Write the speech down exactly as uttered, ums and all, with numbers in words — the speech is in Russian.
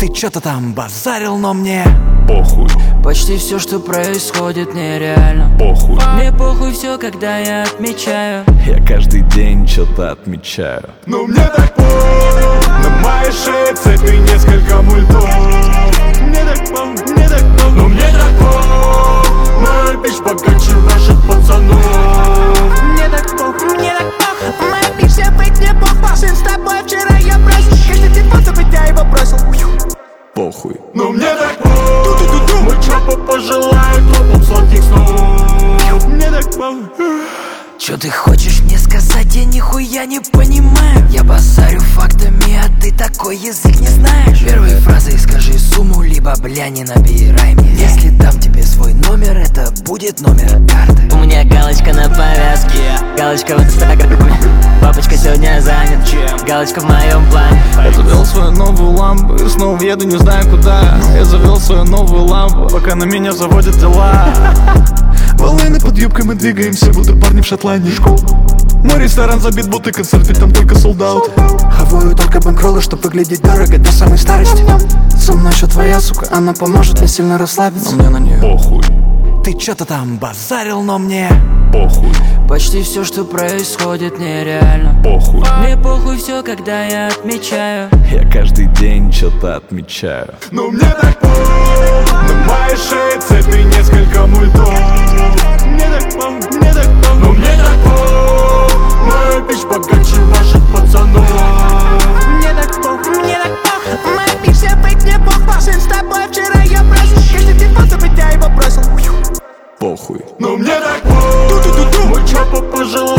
Ты чё-то там базарил, но мне похуй. Почти все, что происходит, нереально. Похуй. Мне похуй все, когда я отмечаю. Я каждый день что-то отмечаю. Но мне так похуй. На моей шее цепи несколько мультов. Мне так похуй, мне так похуй. Но мне так похуй. Моя бич богаче ваших пацанов. Мне так похуй, мне так похуй. Моя бич вся фейк, мне похвастаюсь с тобой. Вчера я бросил каждый телефон, только я его бросил. Похуй. Но мне так похуй. Мой чопа пожелает топом сладких снов. Мне так похуй. Чё ты хочешь мне сказать, я нихуя не понимаю. Я базарю фактами, а ты такой язык не знаешь. Первые фразы скажи сумму, либо бля не набирай мне. Если дам тебе свой номер, это будет номер карты. У меня галочка на повязке, галочка в инстаграме. Папочка сегодня занят, чем? Галочка в моем плане. Я завел свою новую лампу и снова еду не знаю куда. Я завел свою новую лампу, пока на меня заводят дела. Волны под юбкой мы двигаемся, будто парни в Шотландии. Мой ресторан забит, будто концерт, ведь там только солдат. Хаваю только банкроллы, чтоб выглядеть дорого до самой старости. Со мной еще твоя сука, она поможет мне сильно расслабиться. Но мне на нее Похуй. Ты чё-то там базарил, но мне Похуй. Почти все, что происходит, нереально. Похуй. Мне похуй все, когда я отмечаю. Я каждый день что-то отмечаю. Но мне так похуй. На моей шее цепи несколько мультов. Мне так похуй, мне так похуй. Но мне так похуй. Моя бич богаче ваших пацанов. Мне так похуй, мне так похуй. Моя бич вся фейк, мне похвастаюсь с тобой. Вчера я бросил каждый телефон, только я его бросил. Похуй. Но мне так похуй. Мой чопа пожелает